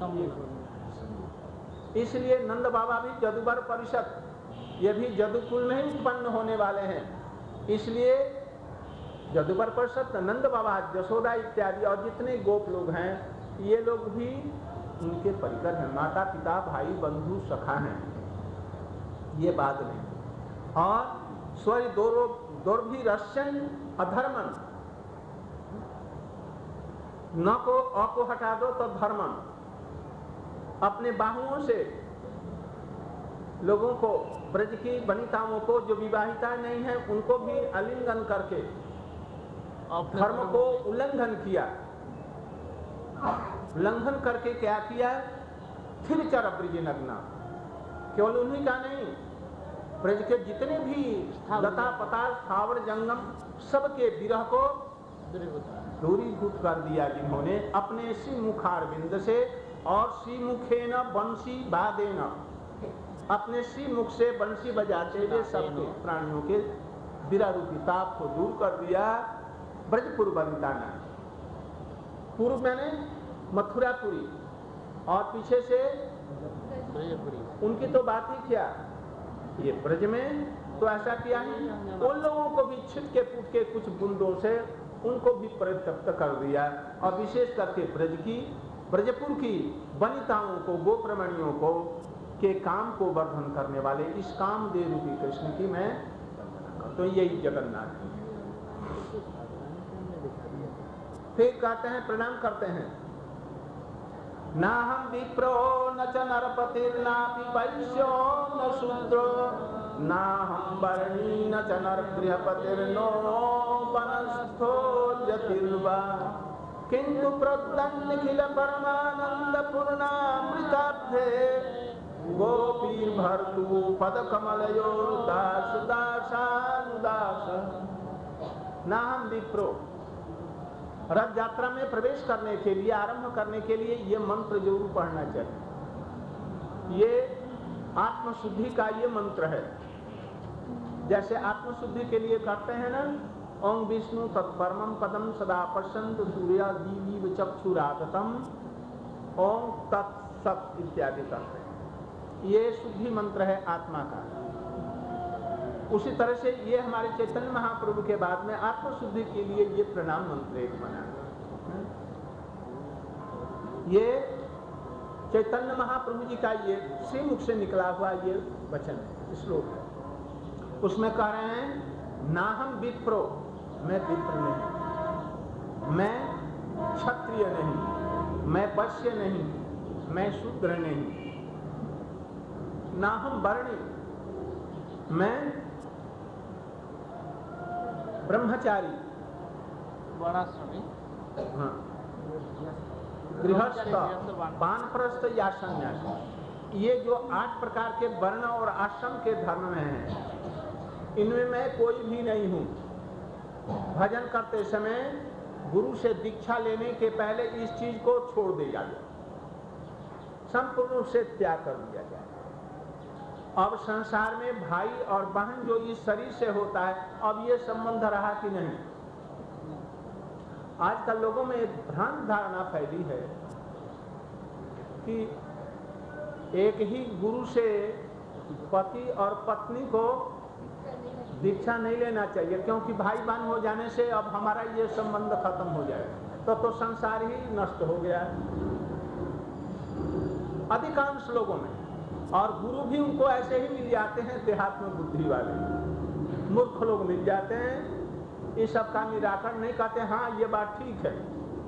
A: इसलिए नंद बाबा भी जदुबर परिषद, ये भी जदुकुल में ही उत्पन्न होने वाले हैं। इसलिए जदुबर परिषद, नंद बाबा, जसोदा इत्यादि और जितने गोप लोग हैं, ये लोग भी उनके परिकर हैं, माता पिता भाई बंधु सखा हैं, ये बात नहीं। और स्वर दौरो दौर्भी रश्यन अधर्मन, न को अ को हटा दो तो धर्मन, अपने बाहुओं से लोगों को, ब्रज की वनिताओं को जो विवाहिता नहीं है उनको भी आलिंगन करके धर्म को उल्लंघन किया। उल्लंघन करके क्या किया? फिर चर ब्रिज नग्ना, केवल उन्हीं का नहीं, ब्रज के जितने भी लता पता स्थावर जंगम सबके विरह को दूरीभूत कर दिया जिन्होंने अपने श्री मुखारविंद से। और श्री मुखे न बंसी बादे न, अपने श्री मुख से बंसी बजाते हुए सबके प्राणियों के विरह रूपी ताप को दूर कर दिया। ब्रजपुर बनिता ने, पूर्व मैंने मथुरापुरी और पीछे से उनकी तो बात ही क्या, ये ब्रज में तो ऐसा किया ही, उन लोगों को भी छिटके फूट के कुछ बूंदों से उनको भी परितप्त कर दिया। और विशेष करके ब्रज की, ब्रजपुर की वनिताओं को, गोप्रमणियों को के काम को वर्धन करने वाले इस कामदेव रूपी कृष्ण की मैं, तो यही जगन्नाथ। फिर कहते हैं, प्रणाम करते हैं, ना हम विप्रो न च नरपतिर्नापि वैश्यो न शूद्रो ना हम वर्णी न च नरगृहपतिर्नो वनस्थो यतिर्वा किंतु प्रद्यन्निखिल परमानंद पूर्णामृताब्धे गोपी भर्तु पद कमलयो दास दासानुदास। ना हम विप्रो, रथ यात्रा में प्रवेश करने के लिए, आरंभ करने के लिए ये मंत्र जरूर पढ़ना चाहिए। ये आत्मशुद्धि का ये मंत्र है। जैसे आत्मशुद्धि के लिए करते हैं ना, ओम विष्णु तत्परमं पदम सदा पश्यन्तु सूर्या दीवीव चक्षुरागतम, ओम तत्सत इत्यादि करते हैं। ये शुद्धि मंत्र है आत्मा का। उसी तरह से ये हमारे चैतन्य महाप्रभु के बाद में आत्मशुद्धि के लिए ये प्रणाम मंत्र एक बना। ये चैतन्य महाप्रभु जी का ये श्रीमुख से निकला हुआ ये वचन है, श्लोक है। उसमें कह रहे हैं, ना हम विप्रो, मैं विप्र नहीं, मैं क्षत्रिय नहीं, मैं वैश्य नहीं, मैं शूद्र नहीं, ना हम वर्णी, मैं ब्रह्मचारी,
B: वर्णाश्रमी,
A: हाँ, गृहस्थ, वानप्रस्थ या सन्यासी। ये जो आठ प्रकार के वर्ण और आश्रम के धर्म हैं, इनमें मैं कोई भी नहीं हूँ। भजन करते समय गुरु से दीक्षा लेने के पहले इस चीज को छोड़ दिया जाए, संपूर्ण रूप से त्याग कर दिया जाए। अब संसार में भाई और बहन जो इस शरीर से होता है, अब ये संबंध रहा कि नहीं। आजकल लोगों में एक भ्रांत धारणा फैली है कि एक ही गुरु से पति और पत्नी को दीक्षा नहीं लेना चाहिए, क्योंकि भाई बहन हो जाने से अब हमारा ये संबंध खत्म हो जाएगा, तो तो संसार ही नष्ट हो गया है अधिकांश लोगों में। और गुरु भी उनको ऐसे ही मिल जाते हैं, देहात में बुद्धि वाले मूर्ख लोग मिल जाते हैं। इस सब का निराकरण नहीं करते। हाँ, ये बात ठीक है,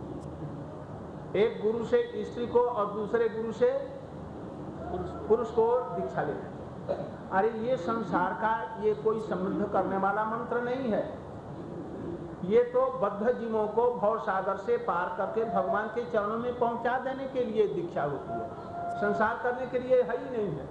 A: एक गुरु से स्त्री को और दूसरे गुरु से पुरुष को दीक्षा लेना। अरे ये संसार का ये कोई संबंध करने वाला मंत्र नहीं है। ये तो बद्ध जीवों को भव सागर से पार करके भगवान के चरणों में पहुंचा देने के लिए दीक्षा होती है, संसार करने के लिए है ही नहीं है।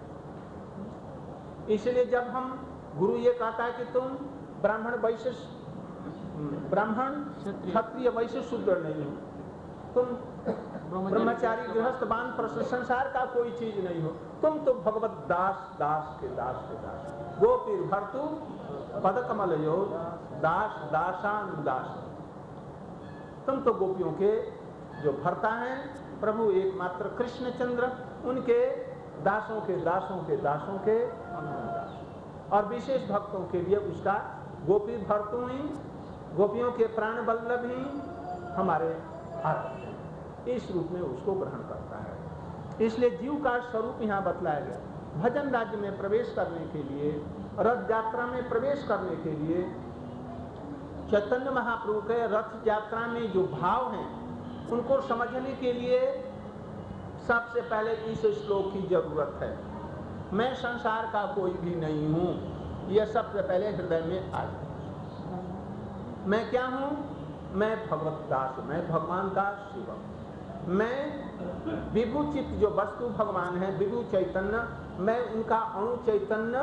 A: इसलिए जब हम गुरु ये कहता है कि तुम ब्राह्मण वैश्य ब्राह्मण क्षत्रिय वैश्य शूद्र नहीं हो, तुम ब्रह्मचारी गृहस्थ वानप्रस्थ संसार का कोई चीज नहीं हो, तुम तो भगवत दास दास के दास के दास, गोपीर भर्तु पद कमल यो दास दासानुदास। तुम तो गोपियों के जो भर्ता हैं, प्रभु एकमात्र कृष्णचंद्र, उनके दासों के दासों के दासों के अनुदास। और विशेष भक्तों के लिए उसका गोपी भर्तु ही, गोपियों के प्राण वल्लभ ही हमारे हाथ, इस रूप में उसको ग्रहण करता है। इसलिए जीव का स्वरूप यहाँ बतलाया गया। भजन राज्य में प्रवेश करने के लिए, रथ यात्रा में प्रवेश करने के लिए, चैतन्य महाप्रभु के रथ यात्रा में जो भाव हैं उनको समझने के लिए सबसे पहले इस श्लोक की जरूरत है। मैं संसार का कोई भी नहीं हूँ, यह सबसे पहले हृदय में आ जाए। मैं क्या हूँ? मैं भगवत दास, मैं भगवान का सेवक, मैं विभु चित्त जो वस्तु भगवान है, विभु चैतन्य, मैं उनका अणु चैतन्य।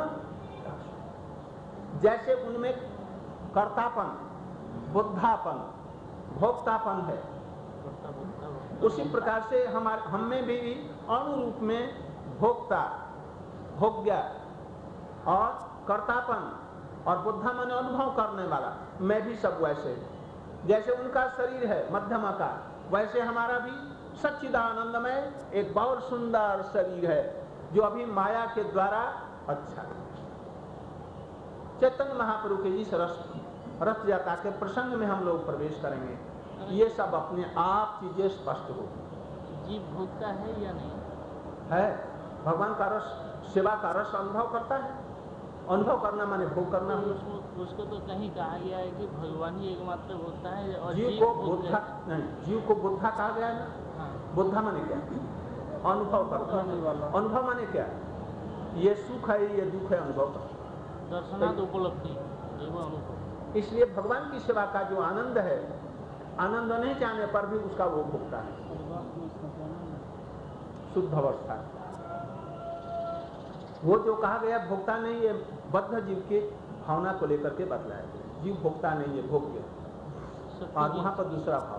A: जैसे उनमें कर्तापन, बुद्धापन, भोक्तापन है, उसी प्रकार से हमारे हम में भी अणुरूप में भोक्ता, भोग्य और कर्तापन और बुद्धा मन अनुभव करने वाला, मैं भी सब वैसे। जैसे उनका शरीर है मध्यम आकार, वैसे हमारा भी सच्चिदानंदमय एक बहुत सुंदर शरीर है जो अभी माया के द्वारा अच्छा है। चैतन्य महाप्रभु के इस रस रथ यात्रा के प्रसंग में हम लोग प्रवेश करेंगे, ये सब अपने आप चीजें स्पष्ट होगी।
B: जीव भोगता है या नहीं
A: है? भगवान का रस, सेवा का रस अनुभव करता है। अनुभव करना माने भोग करना हुआ।
B: उसको उसको तो कहीं कहा गया है कि भगवान ही एकमात्र होता है और
A: जीव
B: जीव
A: को
B: भोग
A: बुद्धा
B: है।
A: नहीं, जीव को बुद्धा कहा गया है ना।
B: हाँ,
A: बुद्धा माने क्या? अनुभव करना। अनुभव माने क्या? ये सुख है, ये दुख है, अनुभव करना।
B: दर्शनाद उपलब्धि ये वो अनुभव।
A: इसलिए भगवान की सेवा का जो आनंद है, आनंद नहीं चाहने पर भी उसका वो भोगता है, शुद्ध अवस्था। वो जो कहा गया भोगता नहीं, ये बद्ध जीव के भावना को लेकर के बतलाया गया। जीव भोगता नहीं, ये भोग्य। और वहां पर दूसरा भाव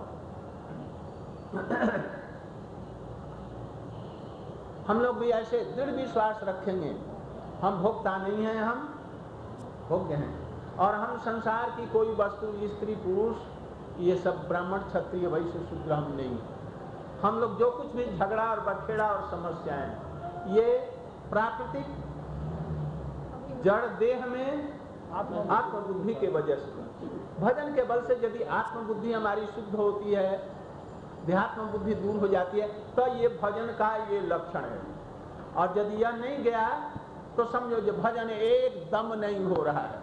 A: हम लोग भी ऐसे दृढ़ विश्वास रखेंगे, हम भोगता नहीं हैं, हम भोग्य हैं। और हम संसार की कोई वस्तु, स्त्री पुरुष, ये सब ब्राह्मण क्षत्रिय वैश्य शूद्र हम नहीं। हम लोग जो कुछ भी झगड़ा और बखेड़ा और समस्याएं, ये प्राकृतिक जड़ देह में आत्मबुद्धि के वजह से, भजन के बल से यदि आत्मबुद्धि हमारी शुद्ध होती है, देहात्म बुद्धि दूर हो जाती है, तो ये भजन का ये लक्षण है। और यदि यह नहीं गया तो समझो जो भजन एकदम नहीं हो रहा है।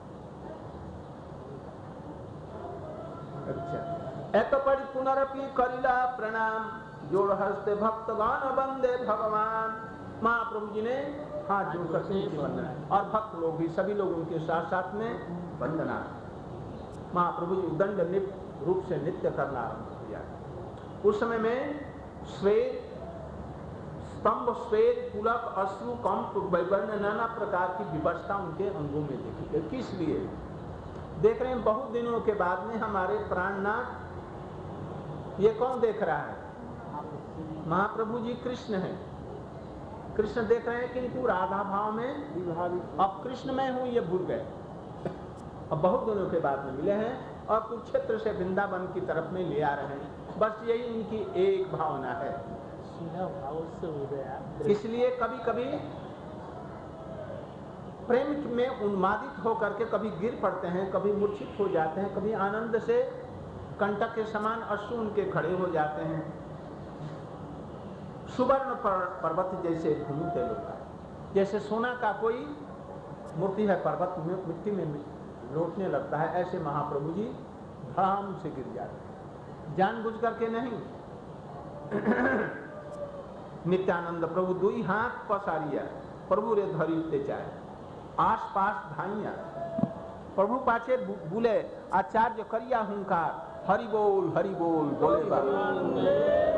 A: अच्छा, एक परि पुनरपि करिला प्रणाम, जोड़ हस्ते भक्तगण वंदे भगवान। महाप्रभु जी ने हाथ जोड़ करके उनकी वंदना, और भक्त लोग भी सभी लोग उनके साथ साथ में वंदना। महाप्रभु जी उदंड नित्य रूप से नित्य करना आरंभ किया। उस समय में श्वेत स्तंभ, श्वेत पुलक, अश्रु, कंप, वैवर्ण, नाना प्रकार की विवशता उनके अंगों में देखी गई। किस लिए? देख रहे हैं बहुत दिनों के बाद में हमारे प्राणनाथ, ये कौन देख रहा है? महाप्रभु जी कृष्ण हैं। कृष्ण देख रहे हैं, किंतु राधा भाव में अब कृष्ण में हूं ये भूल गए। अब बहुत दिनों के बाद में मिले हैं और कुरुक्षेत्र से वृंदावन की तरफ में ले आ रहे हैं। बस यही इनकी एक भावना है।
B: भाव से हो गया।
A: इसलिए कभी कभी प्रेम में उन्मादित होकर के कभी गिर पड़ते हैं, कभी मूर्छित हो जाते हैं, कभी आनंद से कंटक के समान अश्रु उनके खड़े हो जाते हैं। सुवर्ण पर्वत जैसे घूमते लोग, जैसे सोना का कोई मूर्ति है पर्वत में मिट्टी में लौटने लगता है, ऐसे महाप्रभु जी धड़ाम से गिर जाते हैं, जानबूझ करके नहीं। नित्यानंद प्रभु दुई हाथ पसारिया, प्रभु रे धरी उठते चाहे, आस पास धाइया, प्रभु पाछे बुले आचार्य करिया हुंकार, हरि बोल हरि बोल बोले बाबा।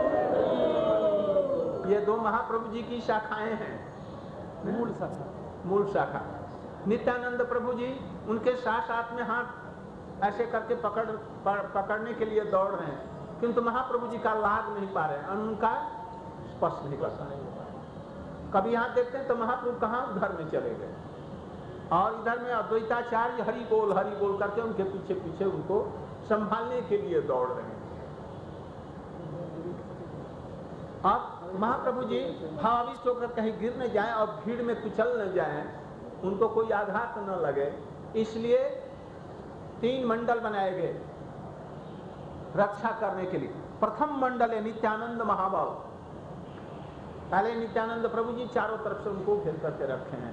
A: ये दो महाप्रभु जी की शाखाएं हैं, मूल शाखा मूल शाखा। नित्यानंद प्रभु जी उनके साथ साथ में हाथ ऐसे करके पकड़ पकड़ने के लिए दौड़ रहे हैं, किंतु महाप्रभु जी का लाग नहीं पा रहे हैं, उनका स्पर्श नहीं कर पा रहे। कभी हाथ देखते हैं तो महाप्रभु कहाँ घर में चले गए, और इधर में अद्वैताचार्य हरि बोल हरि बोल करके उनके पीछे पीछे उनको संभालने के लिए दौड़ रहे हैं। अब महाप्रभु जी भावाविष्ट होकर कहीं गिर न जाए और भीड़ में कुचल न जाए, उनको कोई आघात न लगे, इसलिए तीन मंडल बनाए गए रक्षा करने के लिए। प्रथम मंडल है नित्यानंद महाभाव। पहले नित्यानंद प्रभु जी चारों तरफ से उनको घेर करके रखे हैं,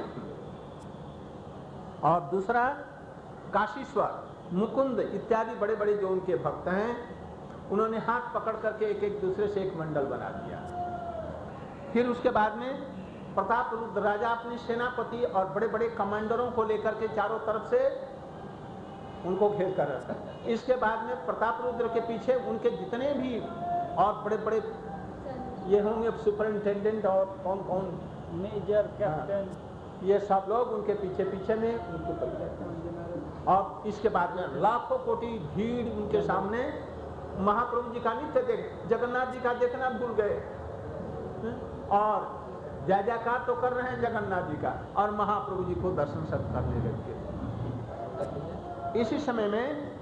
A: और दूसरा काशीश्वर, मुकुंद इत्यादि बड़े बड़े जो उनके भक्त हैं, उन्होंने हाथ पकड़ करके एक एक दूसरे से एक मंडल बना दिया। फिर उसके बाद में प्रताप रुद्र राजा अपने सेनापति और बड़े बड़े कमांडरों को लेकर के चारों तरफ से उनको घेर कर रखा। इसके बाद में प्रताप रुद्र के पीछे उनके जितने भी और बड़े बड़े ये होंगे सुपरिंटेंडेंट और कौन कौन
C: मेजर कैप्टन,
A: ये सब लोग उनके पीछे पीछे में उनको पकड़ते। और इसके बाद में लाखों कोटि भीड़ उनके सामने महाप्रभु जी का नित्य देख, जगन्नाथ जी का देखना भूल गए, और जय जयकार तो कर रहे हैं जगन्नाथ जी का, और महाप्रभु जी को दर्शन सब करने लगे। इसी समय में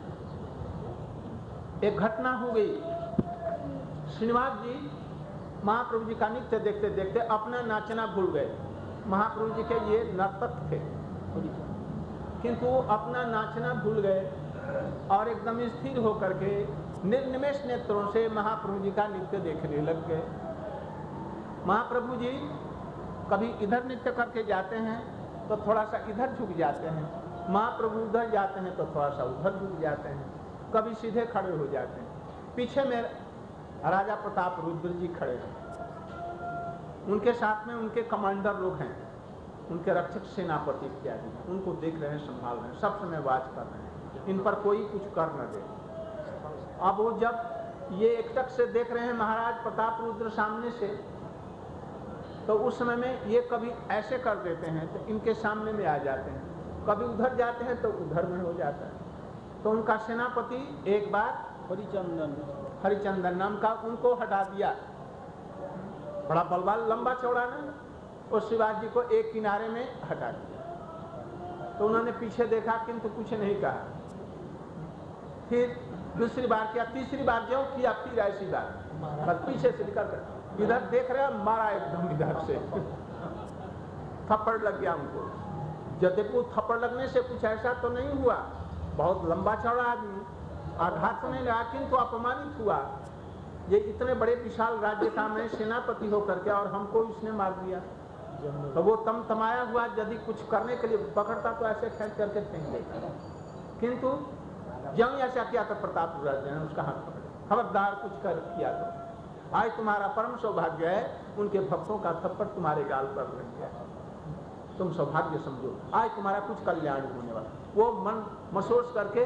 A: एक घटना हो गई। श्रीनिवास जी महाप्रभु जी का नित्य देखते देखते अपना नाचना भूल गए। महाप्रभु जी के ये नर्तक थे, किंतु अपना नाचना भूल गए और एकदम स्थिर होकर के निर्निमेष नेत्रों से महाप्रभु जी का नृत्य देखने लग गए। महाप्रभु जी कभी इधर नृत्य करके जाते हैं, तो थोड़ा सा इधर झुक जाते हैं, महाप्रभु उधर जाते हैं तो थोड़ा सा उधर झुक जाते हैं, कभी सीधे खड़े हो जाते हैं। पीछे में राजा प्रताप रुद्र जी खड़े हैं, उनके साथ में उनके कमांडर लोग हैं, उनके रक्षक सेनापति इत्यादि, उनको देख रहे हैं, संभाल रहे हैं, सब समय वाच कर रहे हैं, इन पर कोई कुछ कर न दे। अब वो जब ये एकटक से देख रहे हैं महाराज प्रताप रुद्र सामने से, तो उस समय में ये कभी ऐसे कर देते हैं तो इनके सामने में आ जाते हैं, कभी उधर जाते हैं तो उधर में हो जाता है। तो उनका सेनापति एक बार
C: हरिचंदन
A: हरिचंदन नाम का उनको हटा दिया, बड़ा बलवान लंबा चौड़ा ना, और शिवाजी को एक किनारे में हटा दिया। तो उन्होंने पीछे देखा किंतु कुछ नहीं कहा। फिर दूसरी बार किया, तीसरी बार जो किया फिर ऐसी बात, बस पीछे से निकल कर इधर देख रहे हैं, मारा एकदम इधर से थप्पड़ लग गया उनको। जदेपुर थप्पड़ लगने से कुछ ऐसा तो नहीं हुआ, बहुत लंबा चौड़ा आदमी, आघात तो नहीं लगा किंतु अपमानित हुआ। ये इतने बड़े विशाल राज्य का मैं सेनापति होकर के और हमको इसने मार दिया। तो वो तम तमाया हुआ, यदि कुछ करने के लिए पकड़ता तो ऐसे खेल करके फेंक देता, किंतु जब ऐसा किया तो प्रताप रुद्र ने उसका हाथ पकड़ा, खबरदार कुछ कर किया तो आज तुम्हारा परम सौभाग्य है, उनके भक्तों का थप्पड़ तुम्हारे गाल पर लग गया, तुम सौभाग्य समझो, आज तुम्हारा कुछ कल्याण होने वाला। वो मन महसूस करके,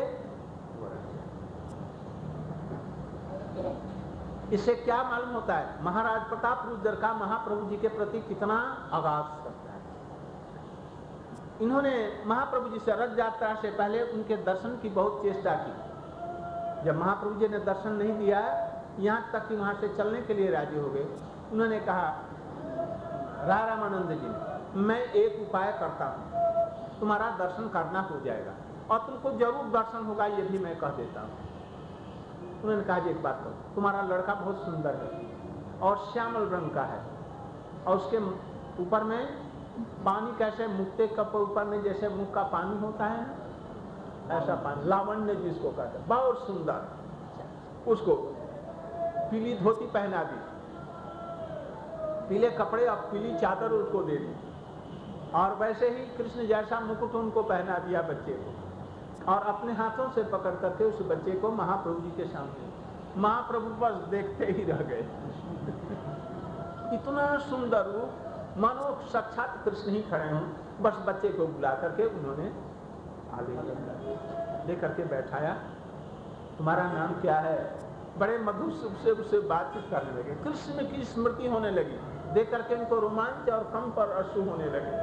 A: इससे क्या मालूम होता है महाराज प्रताप रुद्र का महाप्रभु जी के प्रति कितना आगाज करता है। इन्होंने महाप्रभु जी से रथ यात्रा से पहले उनके दर्शन की बहुत चेष्टा की। जब महाप्रभु जी ने दर्शन नहीं दिया, यहाँ तक कि वहाँ से चलने के लिए राजी हो गए, उन्होंने कहा राय रामानंद जी ने, मैं एक उपाय करता हूँ, तुम्हारा दर्शन करना हो जाएगा और तुमको जरूर दर्शन होगा, ये भी मैं कह देता हूँ। उन्होंने कहा जी एक बात करो, तुम्हारा लड़का बहुत सुंदर है और श्यामल रंग का है, और उसके ऊपर में पानी कैसे मुक्ते कप ऊपर में जैसे मुख का पानी होता है ना, ऐसा पानी, लावण्य जिसको कहते हैं, बहुत सुंदर। उसको पीली धोती पहना दी, पीले कपड़े और पीली चादर उसको दे दी, और वैसे ही कृष्ण जैसा मुकुट उनको पहना दिया बच्चे को, और अपने हाथों से पकड़ करके उस बच्चे को महाप्रभु जी के सामने, महाप्रभु बस देखते ही रह गए। इतना सुंदर रूप, मानो साक्षात कृष्ण ही खड़े हों। बस बच्चे को बुला करके उन्होंने आगे ले करके बैठाया, तुम्हारा नाम क्या है? बड़े मधुर से उससे बातचीत करने लगे, कृष्ण की स्मृति होने लगी, देख करके उनको रोमांच और कंप और अश्रु होने लगे।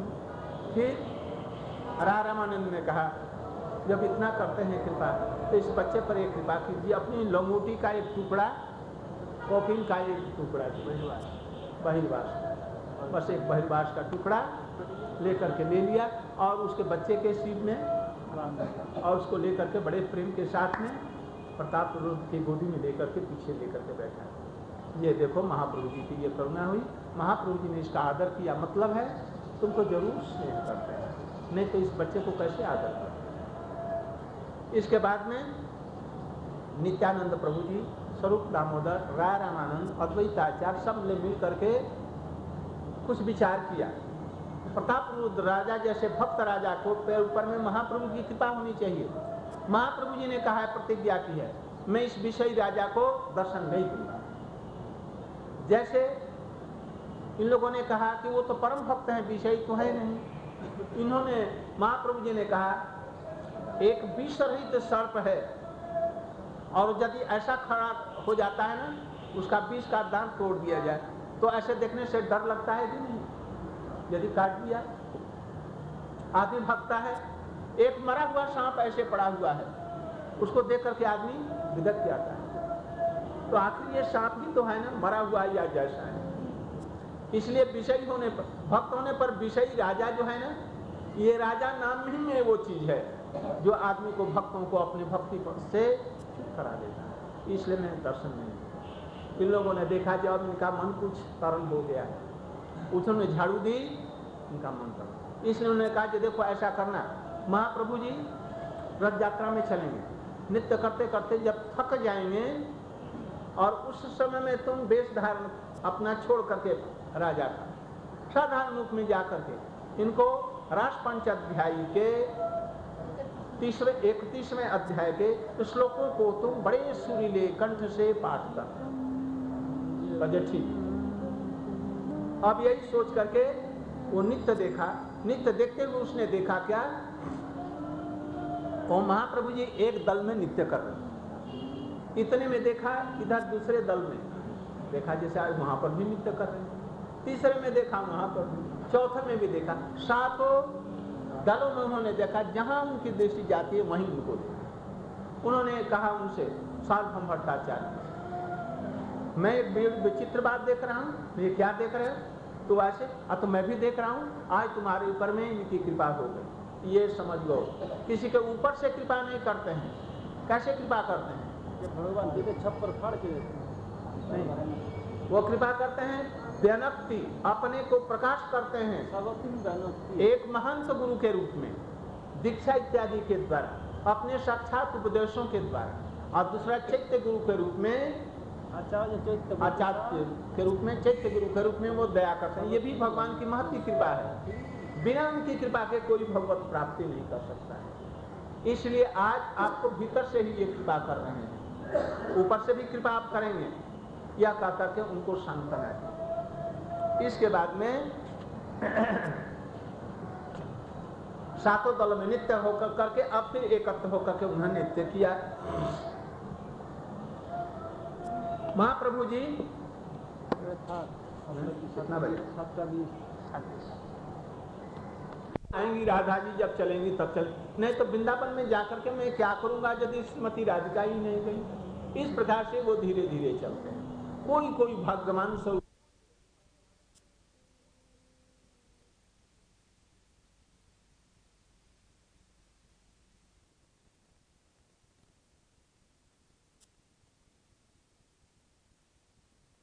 A: फिर राय रामानंद ने कहा, जब इतना करते हैं कृपा, तो इस बच्चे पर एक कृपा कीजिए, अपनी लंगोटी का एक टुकड़ा, कॉफिन का एक टुकड़ा, बहिर्वास, बस एक बहिर्वास का टुकड़ा लेकर के ले लिया और उसके बच्चे के सीट में, और उसको लेकर के बड़े प्रेम के साथ में प्रताप रुद्र की गोदी में लेकर के पीछे लेकर के बैठा। ये देखो महाप्रभु जी की ये करुणा हुई, महाप्रभु जी ने इसका आदर किया, मतलब है तुमको जरूर स्नेह करते हैं, नहीं तो इस बच्चे को कैसे आदर करते। इसके बाद में नित्यानंद प्रभु जी, स्वरूप दामोदर, राय रामानंद, अद्वैताचार्य सब ने मिल करके कुछ विचार किया। प्रताप रुद्र राजा जैसे भक्त राजा को पैर ऊपर में महाप्रभु की कृपा होनी चाहिए। महाप्रभु जी ने कहा है, प्रतिज्ञा की है, मैं इस विषयी राजा को दर्शन नहीं दूंगा। जैसे इन लोगों ने कहा कि वो तो परम भक्त हैं, विषयी तो है नहीं। इन्होंने, महाप्रभु जी ने कहा, एक विष रहित सर्प है और यदि ऐसा खड़ा हो जाता है ना, उसका विष का दांत तोड़ दिया जाए तो ऐसे देखने से डर लगता है कि नहीं? यदि काट दिया, आदमी भगता है, एक मरा हुआ सांप ऐसे पड़ा हुआ है, उसको देख करके आदमी विगत जाता है, तो आखिर ये सांप ही तो है ना, मरा हुआ या जैसा है। इसलिए विषयी होने पर, भक्त होने पर विषयी राजा जो है ना, ये राजा नाम ही में वो चीज है जो आदमी को, भक्तों को अपने भक्ति से चुप करा देता है। इसलिए मैंने दर्शन नहीं दिया। इन लोगों ने देखा जब इनका मन कुछ तरल हो गया है, उन्होंने झाड़ू दी, इनका मन तरल, इसलिए उन्होंने कहा कि देखो ऐसा करना, महाप्रभु जी रथ यात्रा में चलेंगे, नृत्य करते करते जब थक जाएंगे और उस समय में तुम वेश धारण अपना छोड़ करके राजा का साधारण रूप में जा करके इनको रास पंच अध्याय के तीसरे इकतीसवें अध्याय के श्लोकों को तुम बड़े सुरीले कंठ से पाठ कर। अजय ठीक। अब यही सोच करके वो नित्य देखा। नित्य देखते हुए उसने देखा क्या, वो महाप्रभु जी एक दल में नित्य कर रहे। इतने में देखा इधर दूसरे दल में देखा, जैसे आज वहां पर भी नित्य कर रहे हैं। तीसरे में देखा वहां पर भी, चौथे में भी देखा, सातों दलों में उन्होंने देखा। जहां उनकी दृष्टि जाती है वहीं उनको देखा। उन्होंने कहा उनसे, सार्वभौम भट्टाचार्य, मैं एक विचित्र बात देख रहा हूँ। ये क्या देख रहे हो? तो ऐसे, तो मैं भी देख रहा हूँ, आज तुम्हारे ऊपर में इनकी कृपा हो गई। ये समझ लो, किसी के ऊपर से कृपा नहीं करते हैं। कैसे कृपा करते हैं?
C: भगवान जी के छप्पर फाड़ के
A: नहीं, वो कृपा करते हैं व्यनक्ति, अपने को प्रकाश करते हैं एक महंत गुरु के रूप में, दीक्षा इत्यादि के द्वारा, अपने साक्षात उपदेशों के द्वारा। और दूसरा चैत्य गुरु के रूप में,
C: आचार्य
A: आचार्य के रूप में, चैत्य गुरु के रूप में वो दया करते हैं। ये भी भगवान की महती कृपा है। बिना उनकी कृपा के कोई भगवत प्राप्ति नहीं कर सकता है। इसलिए आज आपको भीतर से ही ये कृपा कर रहे हैं, ऊपर से भी कृपा आप करेंगे। यह कह करके उनको सांत्वना दी। इसके बाद में सातों दल में नित्य होकर करके अब फिर एकत्र होकर के उन्होंने नित्य किया। महाप्रभु जी कितना बजे आएंगी? राधा जी जब चलेंगी तब चल, नहीं तो वृंदावन में जाकर के मैं क्या करूंगा यदि श्रीमती राधिका ही नहीं गई। इस प्रकार से वो धीरे धीरे चलते हैं। कोई कोई भाग्यवान स्वरूप